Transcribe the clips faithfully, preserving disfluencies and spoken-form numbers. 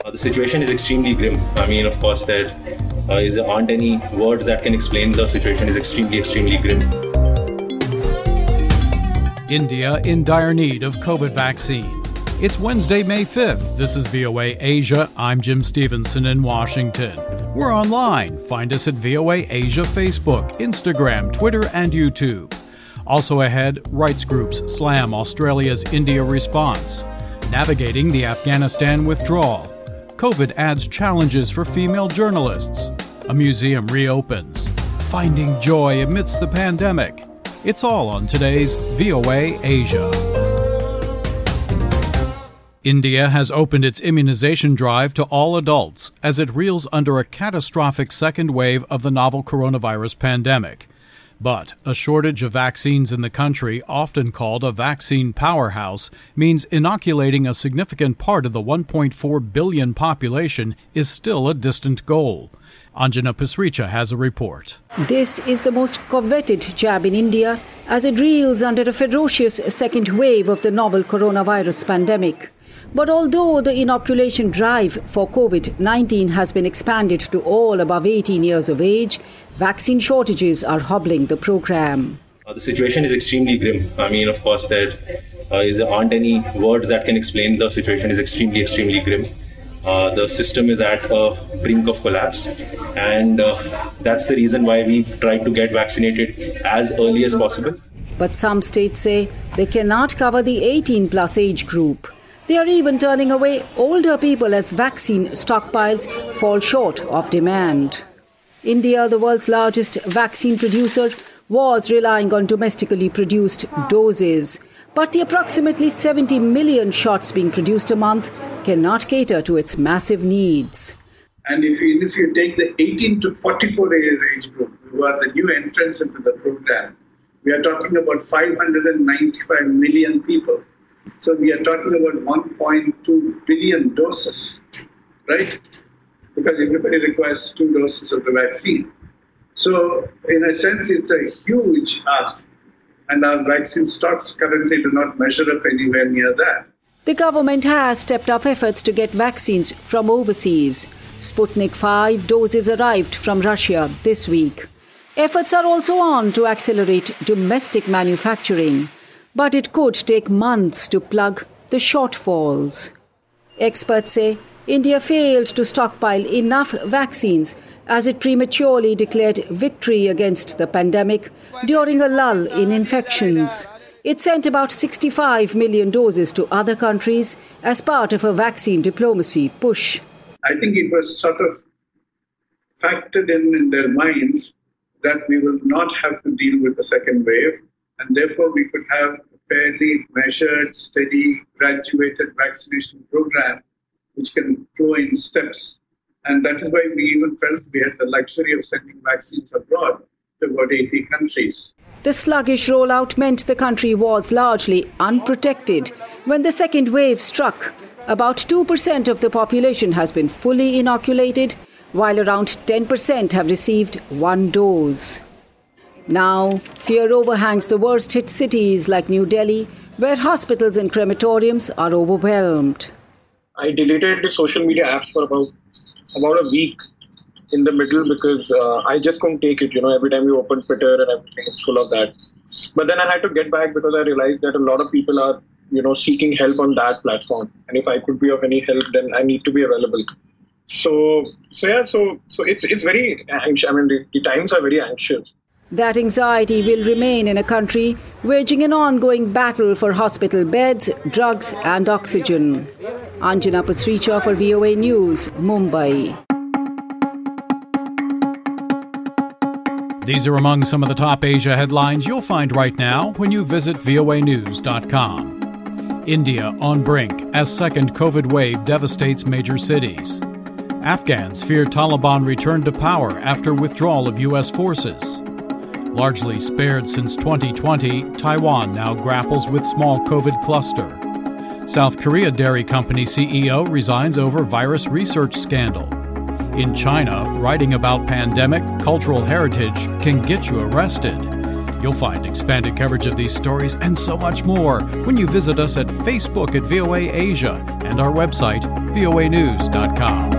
Uh, the situation is extremely grim. I mean, of course, there uh, is, aren't any words that can explain the situation. Is extremely, extremely grim. India in dire need of COVID vaccine. It's Wednesday, May fifth. This is V O A Asia. I'm Jim Stevenson in Washington. We're online. Find us at V O A Asia Facebook, Instagram, Twitter, and YouTube. Also ahead, rights groups slam Australia's India response. Navigating the Afghanistan withdrawal. COVID adds challenges for female journalists. A museum reopens. Finding joy amidst the pandemic. It's all on today's V O A Asia. India has opened its immunization drive to all adults as it reels under a catastrophic second wave of the novel coronavirus pandemic. But a shortage of vaccines in the country, often called a vaccine powerhouse, means inoculating a significant part of the one point four billion population is still a distant goal. Anjana Pasricha has a report. This is the most coveted jab in India as it reels under a ferocious second wave of the novel coronavirus pandemic. But although the inoculation drive for COVID nineteen has been expanded to all above eighteen years of age, vaccine shortages are hobbling the program. Uh, the situation is extremely grim. I mean, of course, there uh, is, aren't any words that can explain the situation. Is extremely, extremely grim. Uh, the system is at a brink of collapse, and uh, that's the reason why we tried to get vaccinated as early as possible. But some states say they cannot cover the eighteen plus age group. They are even turning away older people as vaccine stockpiles fall short of demand. India, the world's largest vaccine producer, was relying on domestically produced doses. But the approximately seventy million shots being produced a month cannot cater to its massive needs. And if you, if you take the eighteen to forty-four age group, who are the new entrants into the program, we are talking about five hundred ninety-five million people. So we are talking about one point two billion doses, right? Because everybody requires two doses of the vaccine. So in a sense, it's a huge ask. And our vaccine stocks currently do not measure up anywhere near that. The government has stepped up efforts to get vaccines from overseas. Sputnik five doses arrived from Russia this week. Efforts are also on to accelerate domestic manufacturing. But it could take months to plug the shortfalls. Experts say India failed to stockpile enough vaccines as it prematurely declared victory against the pandemic during a lull in infections. It sent about sixty-five million doses to other countries as part of a vaccine diplomacy push. I think it was sort of factored in in their minds that we will not have to deal with the second wave. And therefore, we could have a fairly measured, steady, graduated vaccination program which can flow in steps. And that is why we even felt we had the luxury of sending vaccines abroad to about eighty countries. The sluggish rollout meant the country was largely unprotected when the second wave struck. About two percent of the population has been fully inoculated, while around ten percent have received one dose. Now, fear overhangs the worst-hit cities like New Delhi, where hospitals and crematoriums are overwhelmed. I deleted the social media apps for about about a week in the middle because uh, I just couldn't take it. You know, every time you open Twitter and everything, it's full of that. But then I had to get back because I realized that a lot of people are, you know, seeking help on that platform. And if I could be of any help, then I need to be available. So, so yeah, so so it's it's very anxious. I mean, the, the times are very anxious. That anxiety will remain in a country waging an ongoing battle for hospital beds, drugs and oxygen. Anjana Pasricha for V O A News, Mumbai. These are among some of the top Asia headlines you'll find right now when you visit V O A news dot com. India on brink as second COVID wave devastates major cities. Afghans fear Taliban return to power after withdrawal of U S forces. Largely spared since twenty twenty, Taiwan now grapples with small COVID cluster. South Korea dairy company C E O resigns over virus research scandal. In China, writing about pandemic cultural heritage can get you arrested. You'll find expanded coverage of these stories and so much more when you visit us at Facebook at V O A Asia and our website, V O A news dot com.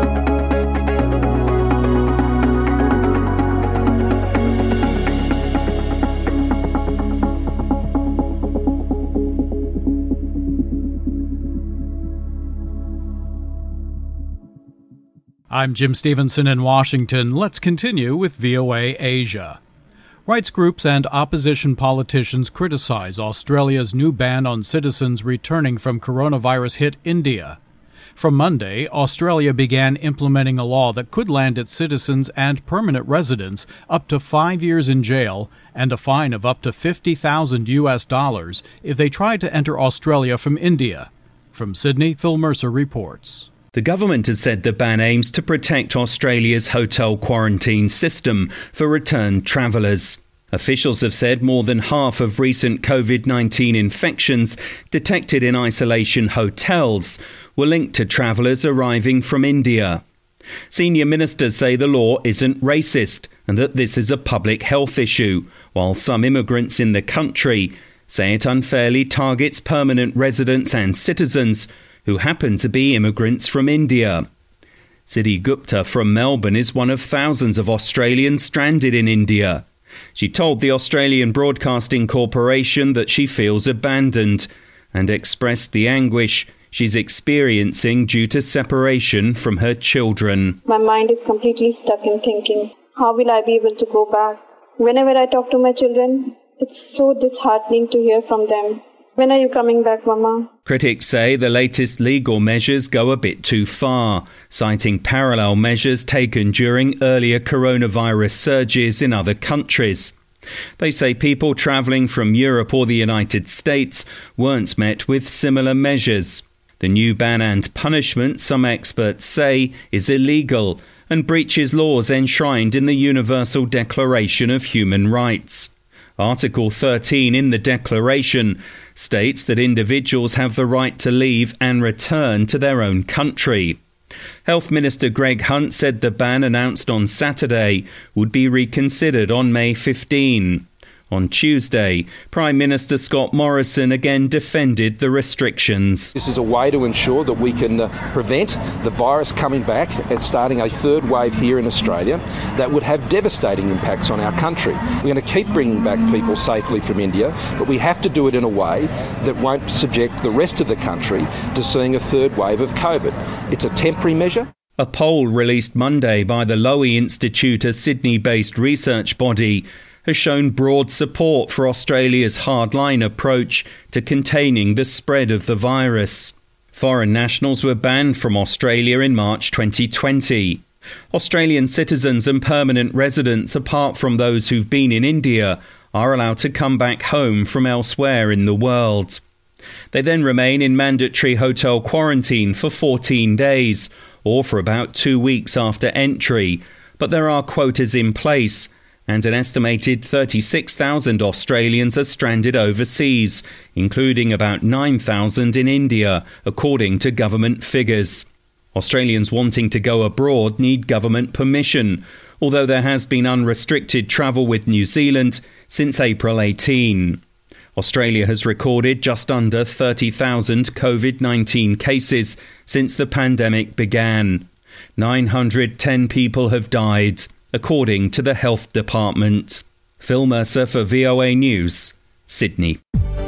I'm Jim Stevenson in Washington. Let's continue with V O A Asia. Rights groups and opposition politicians criticize Australia's new ban on citizens returning from coronavirus-hit India. From Monday, Australia began implementing a law that could land its citizens and permanent residents up to five years in jail and a fine of up to fifty thousand U S dollars if they try to enter Australia from India. From Sydney, Phil Mercer reports. The government has said the ban aims to protect Australia's hotel quarantine system for returned travellers. Officials have said more than half of recent COVID nineteen infections detected in isolation hotels were linked to travellers arriving from India. Senior ministers say the law isn't racist and that this is a public health issue, while some immigrants in the country say it unfairly targets permanent residents and citizens who happen to be immigrants from India. Siddhi Gupta from Melbourne is one of thousands of Australians stranded in India. She told the Australian Broadcasting Corporation that she feels abandoned and expressed the anguish she's experiencing due to separation from her children. My mind is completely stuck in thinking, how will I be able to go back? Whenever I talk to my children, it's so disheartening to hear from them. When are you coming back, Mama? Critics say the latest legal measures go a bit too far, citing parallel measures taken during earlier coronavirus surges in other countries. They say people travelling from Europe or the United States weren't met with similar measures. The new ban and punishment, some experts say, is illegal and breaches laws enshrined in the Universal Declaration of Human Rights. Article thirteen in the Declaration states that individuals have the right to leave and return to their own country. Health Minister Greg Hunt said the ban announced on Saturday would be reconsidered on May fifteenth. On Tuesday, Prime Minister Scott Morrison again defended the restrictions. This is a way to ensure that we can uh, prevent the virus coming back and starting a third wave here in Australia that would have devastating impacts on our country. We're going to keep bringing back people safely from India, but we have to do it in a way that won't subject the rest of the country to seeing a third wave of COVID. It's a temporary measure. A poll released Monday by the Lowy Institute, a Sydney-based research body, has shown broad support for Australia's hardline approach to containing the spread of the virus. Foreign nationals were banned from Australia in March twenty twenty. Australian citizens and permanent residents, apart from those who've been in India, are allowed to come back home from elsewhere in the world. They then remain in mandatory hotel quarantine for fourteen days, or for about two weeks after entry, but there are quotas in place, and an estimated thirty-six thousand Australians are stranded overseas, including about nine thousand in India, according to government figures. Australians wanting to go abroad need government permission, although there has been unrestricted travel with New Zealand since April eighteenth. Australia has recorded just under thirty thousand COVID nineteen cases since the pandemic began. nine hundred ten people have died, according to the Health Department. Phil Mercer for V O A News, Sydney.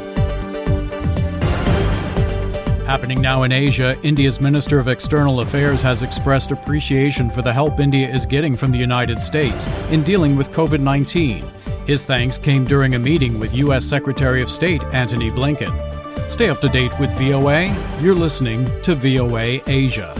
Happening now in Asia, India's Minister of External Affairs has expressed appreciation for the help India is getting from the United States in dealing with COVID nineteen. His thanks came during a meeting with U S Secretary of State Antony Blinken. Stay up to date with V O A. You're listening to V O A Asia.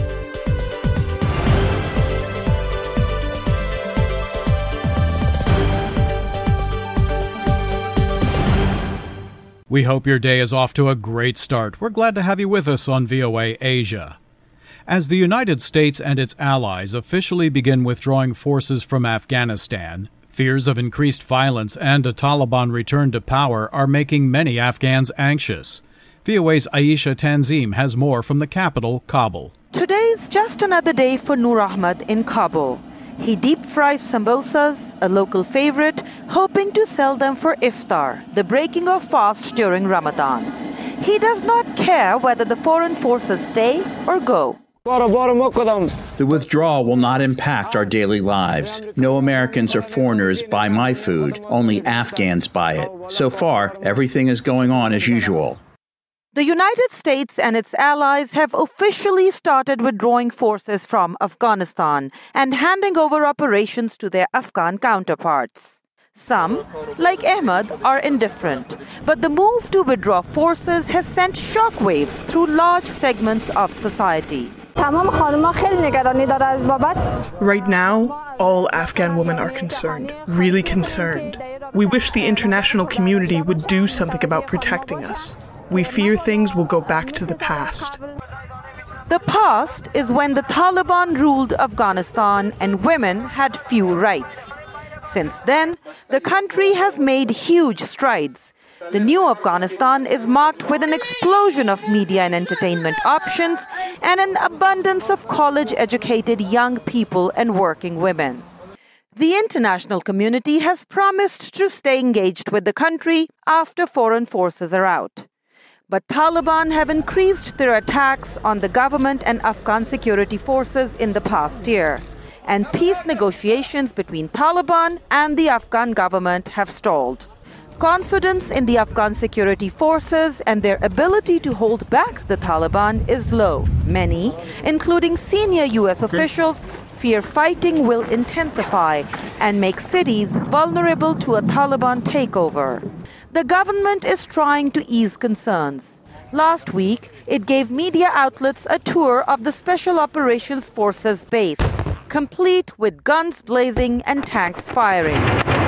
We hope your day is off to a great start. We're glad to have you with us on V O A Asia. As the United States and its allies officially begin withdrawing forces from Afghanistan, fears of increased violence and a Taliban return to power are making many Afghans anxious. V O A's Aisha Tanzim has more from the capital, Kabul. Today is just another day for Noor Ahmad in Kabul. He deep fries samosas, a local favorite, hoping to sell them for iftar, the breaking of fast during Ramadan. He does not care whether the foreign forces stay or go. The withdrawal will not impact our daily lives. No Americans or foreigners buy my food. Only Afghans buy it. So far, everything is going on as usual. The United States and its allies have officially started withdrawing forces from Afghanistan and handing over operations to their Afghan counterparts. Some, like Ahmed, are indifferent, but the move to withdraw forces has sent shockwaves through large segments of society. Right now, all Afghan women are concerned, really concerned. We wish the international community would do something about protecting us. We fear things will go back to the past. The past is when the Taliban ruled Afghanistan and women had few rights. Since then, the country has made huge strides. The new Afghanistan is marked with an explosion of media and entertainment options and an abundance of college-educated young people and working women. The international community has promised to stay engaged with the country after foreign forces are out. But Taliban have increased their attacks on the government and Afghan security forces in the past year, and peace negotiations between Taliban and the Afghan government have stalled. Confidence in the Afghan security forces and their ability to hold back the Taliban is low. Many, including senior U S officials, fear fighting will intensify and make cities vulnerable to a Taliban takeover. The government is trying to ease concerns. Last week, it gave media outlets a tour of the Special Operations Forces base, complete with guns blazing and tanks firing.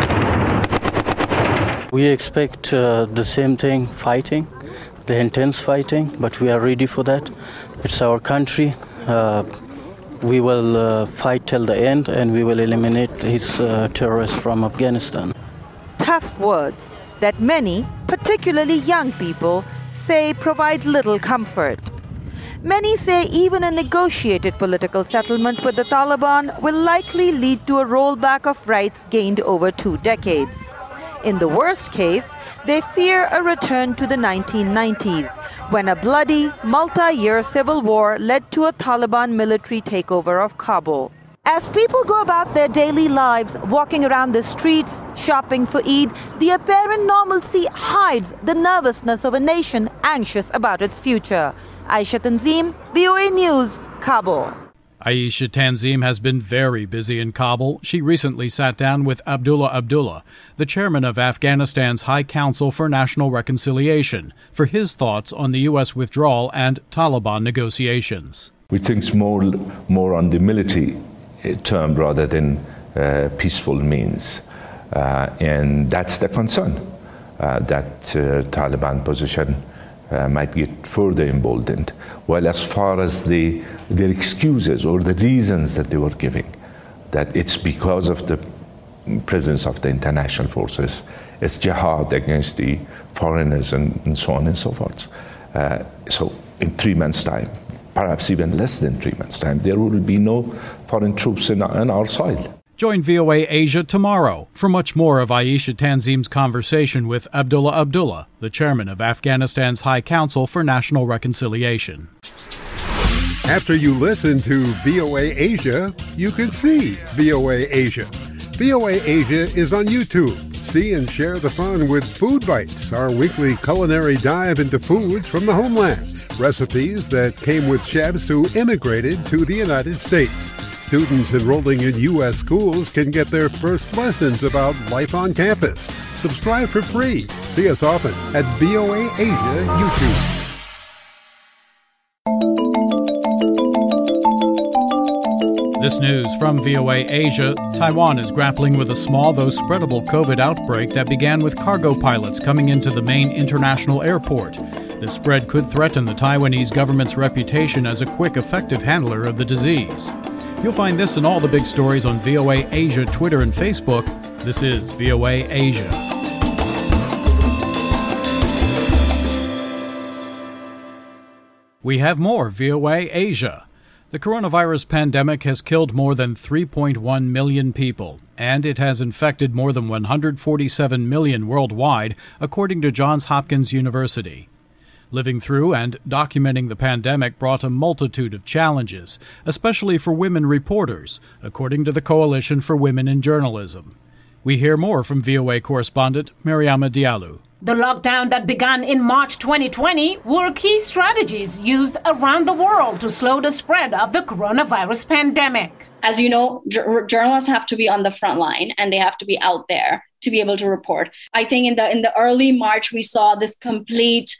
We expect uh, the same thing, fighting, the intense fighting, but we are ready for that. It's our country. Uh, we will uh, fight till the end, and we will eliminate these uh, terrorists from Afghanistan. Tough words that many, particularly young people, say provide little comfort. Many say even a negotiated political settlement with the Taliban will likely lead to a rollback of rights gained over two decades. In the worst case, they fear a return to the nineteen nineties, when a bloody, multi-year civil war led to a Taliban military takeover of Kabul. As people go about their daily lives, walking around the streets, shopping for Eid, the apparent normalcy hides the nervousness of a nation anxious about its future. Aisha Tanzim, V O A News, Kabul. Aisha Tanzim has been very busy in Kabul. She recently sat down with Abdullah Abdullah, the chairman of Afghanistan's High Council for National Reconciliation, for his thoughts on the U S withdrawal and Taliban negotiations. We think more, more on the military term rather than uh, peaceful means. Uh, and that's the concern, uh, that uh, Taliban position uh, might get further emboldened. While as far as the, their excuses or the reasons that they were giving, that it's because of the presence of the international forces, it's jihad against the foreigners and, and so on and so forth. Uh, so in three months' time, perhaps even less than three months' time, there will be no foreign troops in our, in our soil. Join V O A Asia tomorrow for much more of Aisha Tanzim's conversation with Abdullah Abdullah, the chairman of Afghanistan's High Council for National Reconciliation. After you listen to V O A Asia, you can see V O A Asia. V O A Asia is on YouTube. See and share the fun with Food Bites, our weekly culinary dive into foods from the homeland. Recipes that came with chefs who immigrated to the United States. Students enrolling in U S schools can get their first lessons about life on campus. Subscribe for free. See us often at V O A Asia YouTube. This news from V O A Asia. Taiwan is grappling with a small, though spreadable COVID outbreak that began with cargo pilots coming into the main international airport. This spread could threaten the Taiwanese government's reputation as a quick, effective handler of the disease. You'll find this and all the big stories on V O A Asia, Twitter, and Facebook. This is V O A Asia. We have more V O A Asia. The coronavirus pandemic has killed more than three point one million people, and it has infected more than one hundred forty-seven million worldwide, according to Johns Hopkins University. Living through and documenting the pandemic brought a multitude of challenges, especially for women reporters, according to the Coalition for Women in Journalism. We hear more from V O A correspondent Mariama Diallo. The lockdown that began in March twenty twenty were key strategies used around the world to slow the spread of the coronavirus pandemic. As you know, j- journalists have to be on the front line and they have to be out there to be able to report. I think in the in the early March, we saw this complete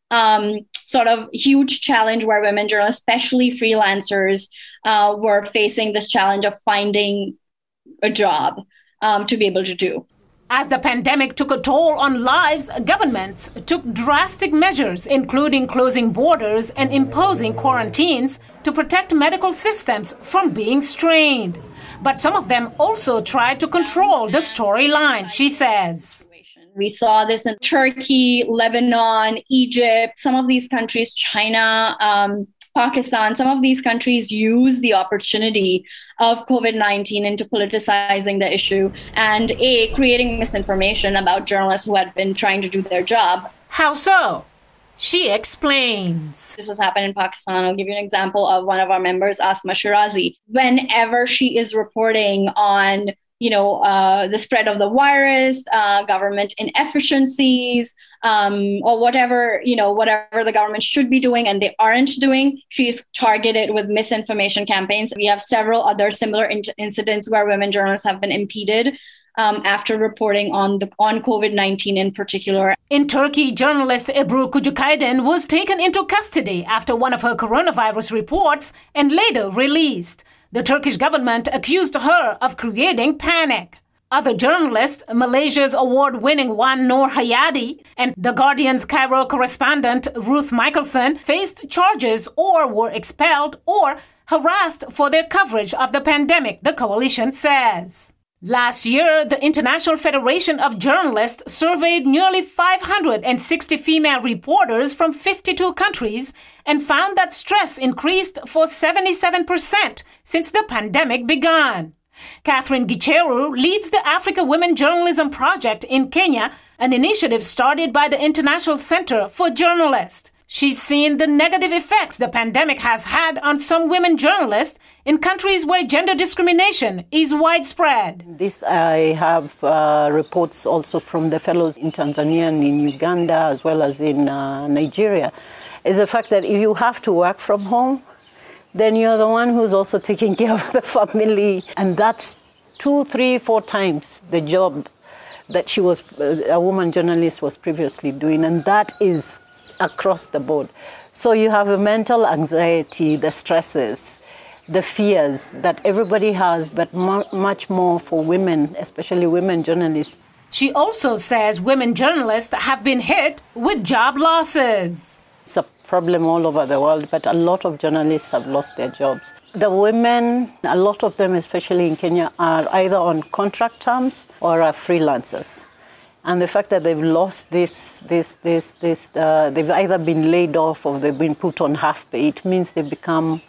um, sort of huge challenge where women journalists, especially freelancers, uh, were facing this challenge of finding a job um, to be able to do. As the pandemic took a toll on lives, governments took drastic measures, including closing borders and imposing quarantines to protect medical systems from being strained. But some of them also tried to control the storyline, she says. We saw this in Turkey, Lebanon, Egypt, some of these countries, China, um, Pakistan, some of these countries use the opportunity of COVID nineteen into politicizing the issue and A, creating misinformation about journalists who had been trying to do their job. How so? She explains. This has happened in Pakistan. I'll give you an example of one of our members, Asma Shirazi. Whenever she is reporting on you know, uh, the spread of the virus, uh, government inefficiencies, um, or whatever, you know, whatever the government should be doing and they aren't doing, she's targeted with misinformation campaigns. We have several other similar in- incidents where women journalists have been impeded um, after reporting on the on COVID nineteen in particular. In Turkey, journalist Ebru Kucukaydin was taken into custody after one of her coronavirus reports and later released. The Turkish government accused her of creating panic. Other journalists, Malaysia's award-winning Wan Nur Hayati and The Guardian's Cairo correspondent Ruth Michelson, faced charges or were expelled or harassed for their coverage of the pandemic, the coalition says. Last year, the International Federation of Journalists surveyed nearly five hundred sixty female reporters from fifty-two countries and found that stress increased for seventy-seven percent since the pandemic began. Catherine Gicheru leads the Africa Women Journalism Project in Kenya, an initiative started by the International Center for Journalists. She's seen the negative effects the pandemic has had on some women journalists in countries where gender discrimination is widespread. This I have uh, reports also from the fellows in Tanzania and in Uganda as well as in uh, Nigeria, is the fact that if you have to work from home, then you're the one who's also taking care of the family. And that's two, three, four times the job that she was, uh, a woman journalist was previously doing. And that is across the board. So you have a mental anxiety, the stresses, the fears that everybody has, but mu- much more for women, especially women journalists. She also says women journalists have been hit with job losses. It's a problem all over the world, but a lot of journalists have lost their jobs. The women, a lot of them, especially in Kenya, are either on contract terms or are freelancers. And the fact that they've lost this, this, this, this, uh, they've either been laid off or they've been put on half pay, it means they've become,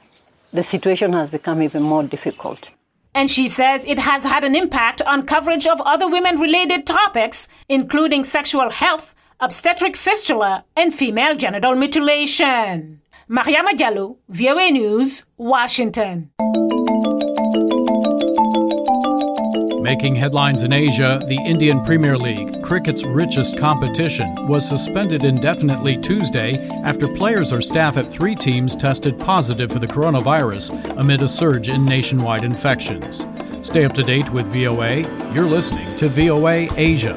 the situation has become even more difficult. And she says it has had an impact on coverage of other women-related topics, including sexual health, obstetric fistula, and female genital mutilation. Mariama Diallo, V O A News, Washington. Making headlines in Asia, the Indian Premier League, cricket's richest competition, was suspended indefinitely Tuesday after players or staff at three teams tested positive for the coronavirus amid a surge in nationwide infections. Stay up to date with V O A. You're listening to V O A Asia.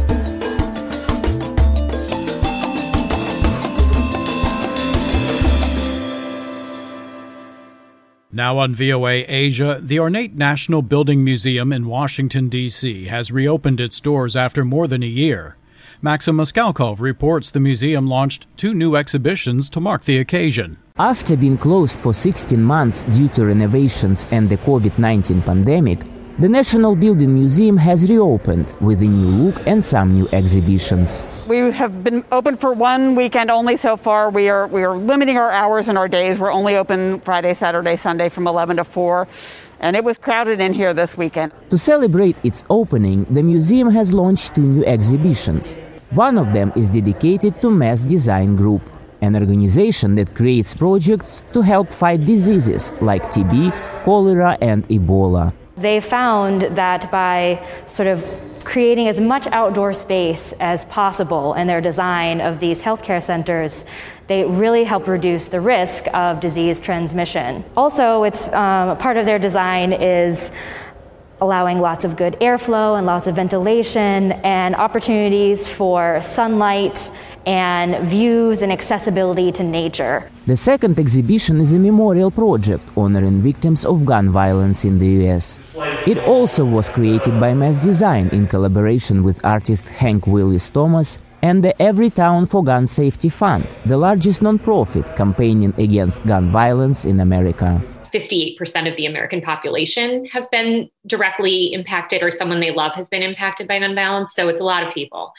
Now on V O A Asia, the ornate National Building Museum in Washington, D C has reopened its doors after more than a year. Maxim Moskalkov reports the museum launched two new exhibitions to mark the occasion. After being closed for sixteen months due to renovations and the COVID nineteen pandemic, The National Building Museum has reopened with a new look and some new exhibitions. We have been open for one weekend only so far. We are we are limiting our hours and our days. We're only open Friday, Saturday, Sunday from eleven to four. And it was crowded in here this weekend. To celebrate its opening, the museum has launched two new exhibitions. One of them is dedicated to Mass Design Group, an organization that creates projects to help fight diseases like T B, cholera, and Ebola. They found that by sort of creating as much outdoor space as possible in their design of these healthcare centers, they really help reduce the risk of disease transmission. Also, it's um, part of their design is allowing lots of good airflow and lots of ventilation and opportunities for sunlight and views and accessibility to nature. The second exhibition is a memorial project honoring victims of gun violence in the U S. It also was created by Mass Design in collaboration with artist Hank Willis Thomas and the Everytown for Gun Safety Fund, the largest nonprofit campaigning against gun violence in America. fifty-eight percent of the American population has been directly impacted, or someone they love has been impacted by gun violence. So it's a lot of people.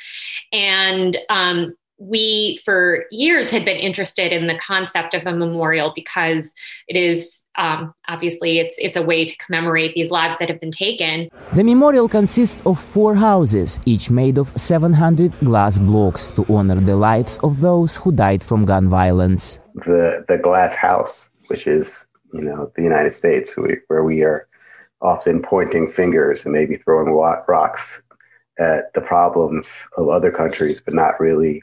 And um, we, for years, had been interested in the concept of a memorial because it is, um, obviously, it's it's a way to commemorate these lives that have been taken. The memorial consists of four houses, each made of seven hundred glass blocks to honor the lives of those who died from gun violence. The, the glass house, which is you know, the United States, where we are often pointing fingers and maybe throwing rocks at the problems of other countries, but not really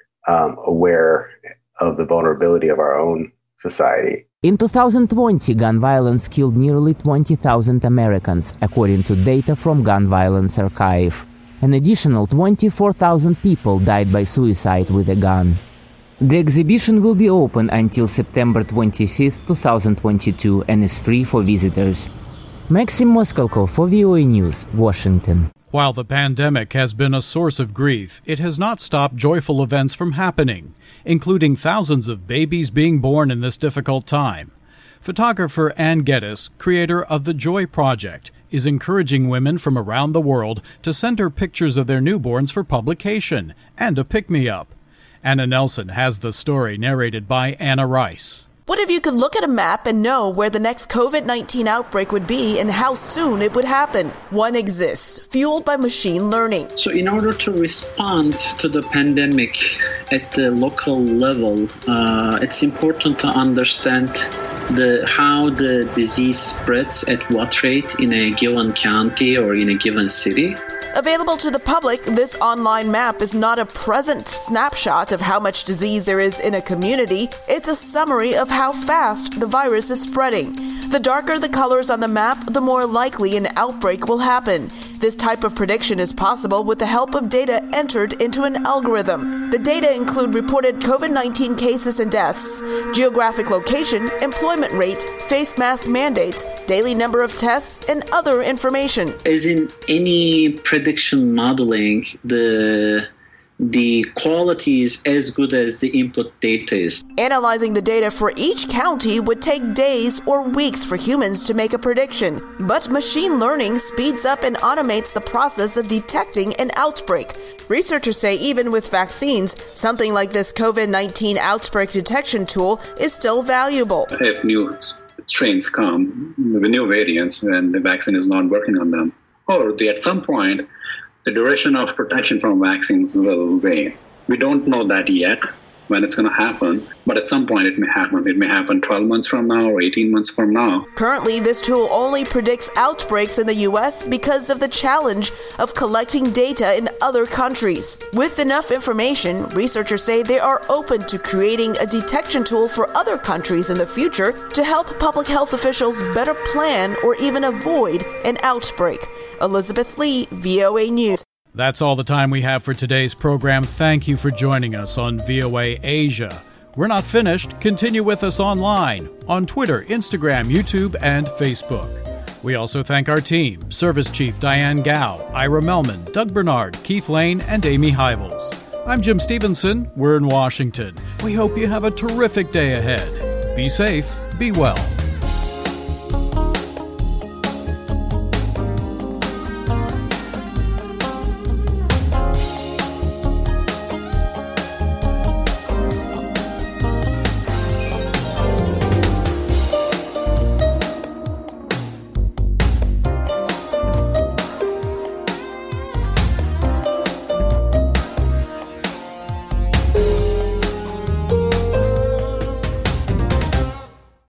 um, aware of the vulnerability of our own society. In two thousand twenty, gun violence killed nearly twenty thousand Americans, according to data from Gun Violence Archive. An additional twenty-four thousand people died by suicide with a gun. The exhibition will be open until September twenty-fifth, twenty twenty-two and is free for visitors. Maxim Moskalkov for V O A News, Washington. While the pandemic has been a source of grief, it has not stopped joyful events from happening, including thousands of babies being born in this difficult time. Photographer Ann Geddes, creator of the Joy Project, is encouraging women from around the world to send her pictures of their newborns for publication and a pick-me-up. Anna Nelson has the story narrated by Anna Rice. What if you could look at a map and know where the next COVID nineteen outbreak would be and how soon it would happen? One exists, fueled by machine learning. So in order to respond to the pandemic at the local level, uh, it's important to understand the how the disease spreads at what rate in a given county or in a given city. Available to the public, this online map is not a present snapshot of how much disease there is in a community. It's a summary of how fast the virus is spreading. The darker the colors on the map, the more likely an outbreak will happen. This type of prediction is possible with the help of data entered into an algorithm. The data include reported COVID nineteen cases and deaths, geographic location, employment rate, face mask mandates, daily number of tests, and other information. As in any prediction modeling, the the quality is as good as the input data is. Analyzing the data for each county would take days or weeks for humans to make a prediction. But machine learning speeds up and automates the process of detecting an outbreak. Researchers say even with vaccines, something like this COVID nineteen outbreak detection tool is still valuable. If new strains come with new variants and the vaccine is not working on them, or the, at some point, the duration of protection from vaccines will wane. We don't know that yet when it's going to happen, but at some point it may happen. It may happen twelve months from now or eighteen months from now. Currently, this tool only predicts outbreaks in the U S because of the challenge of collecting data in other countries. With enough information, researchers say they are open to creating a detection tool for other countries in the future to help public health officials better plan or even avoid an outbreak. Elizabeth Lee, V O A News. That's all the time we have for today's program. Thank you for joining us on V O A Asia. We're not finished. Continue with us online on Twitter, Instagram, YouTube, and Facebook. We also thank our team, Service Chief Diane Gao, Ira Melman, Doug Bernard, Keith Lane, and Amy Hybels. I'm Jim Stevenson. We're in Washington. We hope you have a terrific day ahead. Be safe, be well.